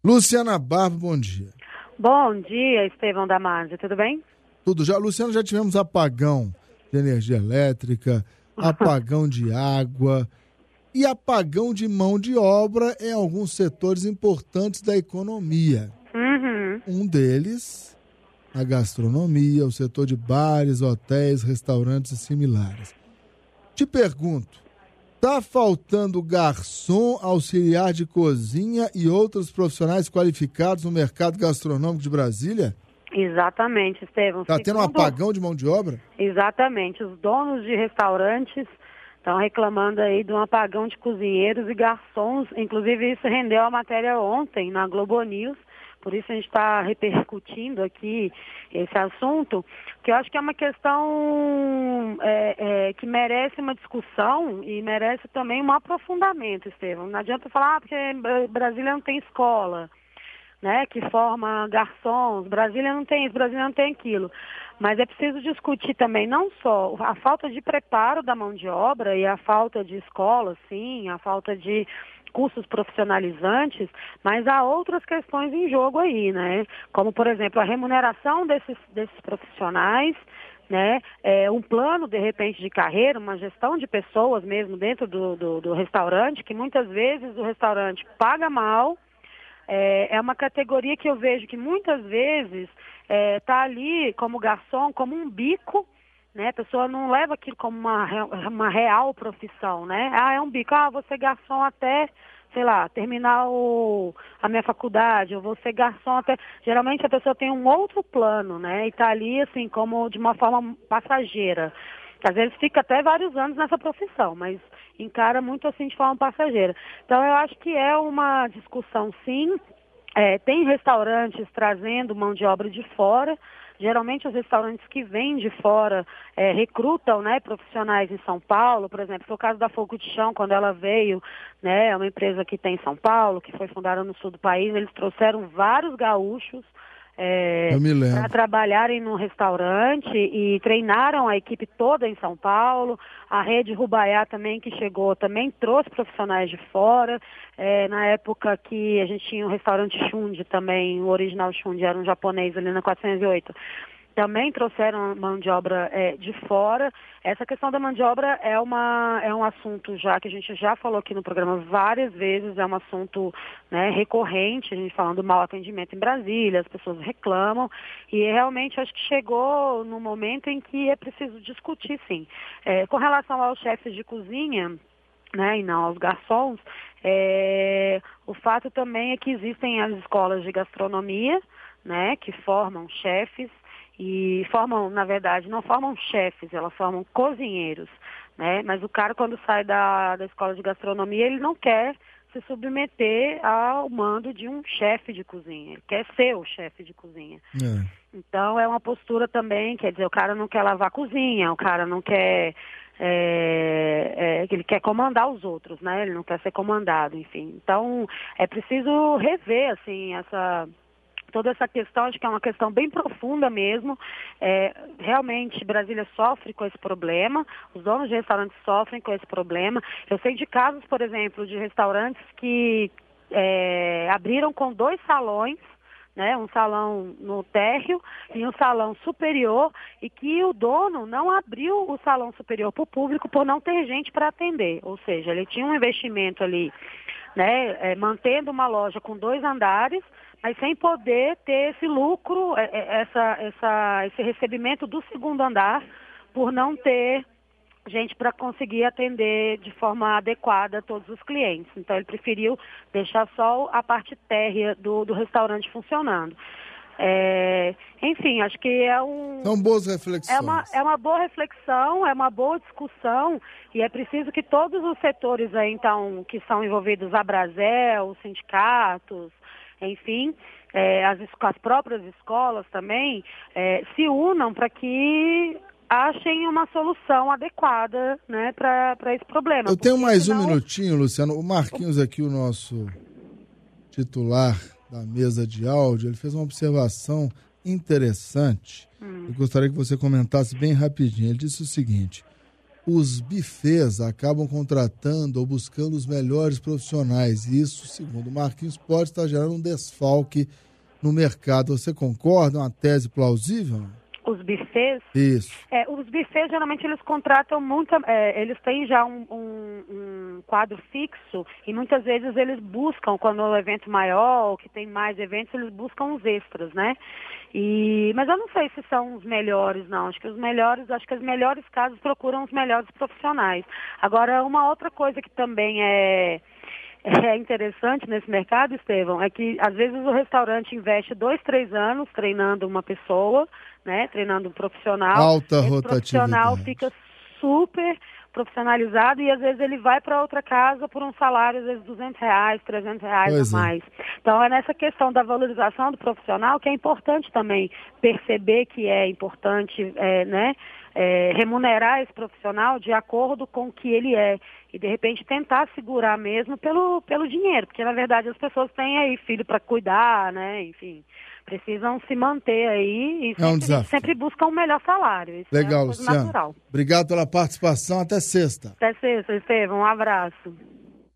Luciana Barba, bom dia. Bom dia, Estevão Damasio, tudo bem? Tudo já. Luciana, já tivemos apagão de energia elétrica, apagão de água e apagão de mão de obra em alguns setores importantes da economia. Um deles, a gastronomia, o setor de bares, hotéis, restaurantes e similares. Te pergunto, tá faltando garçom, auxiliar de cozinha e outros profissionais qualificados no mercado gastronômico de Brasília? Exatamente, Estevão. Tá tendo um apagão de mão de obra? Exatamente. Os donos de restaurantes estão reclamando aí de um apagão de cozinheiros e garçons. Inclusive, isso rendeu a matéria ontem na Globo News. Por isso a gente está repercutindo aqui esse assunto, que eu acho que é uma questão que merece uma discussão e merece também um aprofundamento, Estevão. Não adianta falar, porque Brasília não tem escola, né, que forma garçons, Brasília não tem isso, Brasília não tem aquilo. Mas é preciso discutir também não só a falta de preparo da mão de obra e a falta de escola, sim, a falta de cursos profissionalizantes, mas há outras questões em jogo aí, né? Como, por exemplo, a remuneração desses profissionais, né? Um plano, de repente, de carreira, uma gestão de pessoas mesmo dentro do restaurante, que muitas vezes o restaurante paga mal. É uma categoria que eu vejo que muitas vezes está ali como garçom, como um bico, né? A pessoa não leva aquilo como uma real profissão, né? É um bico, vou ser garçom até, sei lá, terminar a minha faculdade, eu vou ser garçom até... Geralmente a pessoa tem um outro plano, né? E está ali, assim, como de uma forma passageira. Às vezes fica até vários anos nessa profissão, mas encara muito assim de forma passageira. Então eu acho que é uma discussão, sim. Tem restaurantes trazendo mão de obra de fora. Geralmente os restaurantes que vêm de fora recrutam, né, profissionais em São Paulo. Por exemplo, foi o caso da Fogo de Chão, quando ela veio, né, é uma empresa que tem em São Paulo, que foi fundada no sul do país. Eles trouxeram vários gaúchos para trabalharem no restaurante e treinaram a equipe toda em São Paulo. A rede Rubaiá também, que chegou, também trouxe profissionais de fora. Na época que a gente tinha o restaurante Xundi também, o original Xundi era um japonês ali na 408. Também trouxeram mão de obra de fora. Essa questão da mão de obra é um assunto já que a gente já falou aqui no programa várias vezes, é um assunto, né, recorrente, a gente falando do mau atendimento em Brasília, as pessoas reclamam, e realmente acho que chegou no momento em que é preciso discutir, sim. Com relação aos chefes de cozinha, né, e não aos garçons, o fato também é que existem as escolas de gastronomia, né, que formam chefes, e formam, na verdade, não formam chefes, elas formam cozinheiros, né? Mas o cara, quando sai da escola de gastronomia, ele não quer se submeter ao mando de um chefe de cozinha, ele quer ser o chefe de cozinha. Então, é uma postura também, quer dizer, o cara não quer lavar a cozinha, o cara não quer... ele quer comandar os outros, né? Ele não quer ser comandado, enfim. Então, é preciso rever, assim, toda essa questão. Acho que é uma questão bem profunda mesmo. Realmente, Brasília sofre com esse problema, os donos de restaurantes sofrem com esse problema. Eu sei de casos, por exemplo, de restaurantes que abriram com 2 salões, né, um salão no térreo e um salão superior, e que o dono não abriu o salão superior para o público por não ter gente para atender. Ou seja, ele tinha um investimento ali, né, mantendo uma loja com 2 andares, mas sem poder ter esse lucro, esse recebimento do segundo andar, por não ter gente para conseguir atender de forma adequada todos os clientes. Então ele preferiu deixar só a parte térrea do restaurante funcionando. Enfim, acho que são boas reflexões. É uma boa reflexão, é uma boa discussão, e é preciso que todos os setores aí, então, que são envolvidos, a Brasel, os sindicatos, enfim, as próprias escolas também, se unam para que achem uma solução adequada, né, para esse problema. Eu tenho mais um minutinho, Luciano. O Marquinhos aqui, o nosso titular da mesa de áudio, ele fez uma observação interessante. Eu gostaria que você comentasse bem rapidinho. Ele disse o seguinte: os bufês acabam contratando ou buscando os melhores profissionais. E isso, segundo Marquinhos, pode estar gerando um desfalque no mercado. Você concorda? É uma tese plausível? Os bufês? Isso. Os bufês, geralmente, eles contratam eles têm já um quadro fixo e muitas vezes eles buscam, quando o evento maior ou que tem mais eventos, eles buscam os extras, né? Mas eu não sei se são os melhores, não. Acho que os melhores casas procuram os melhores profissionais. Agora, uma outra coisa que também é interessante nesse mercado, Estevão, é que às vezes o restaurante investe 2, 3 anos treinando uma pessoa, né, treinando um profissional. Alta Esse rotatividade. profissional fica super profissionalizado e às vezes ele vai para outra casa por um salário, às vezes R$200, R$300 a mais. Então é nessa questão da valorização do profissional que é importante também perceber que é importante, remunerar esse profissional de acordo com o que ele é e de repente tentar segurar mesmo pelo dinheiro, porque na verdade as pessoas têm aí filho para cuidar, né, enfim, precisam se manter aí e sempre buscam um melhor salário. Isso legal, é uma coisa Luciano. natural. Obrigado pela participação, até sexta. Até sexta, Estevão, um abraço.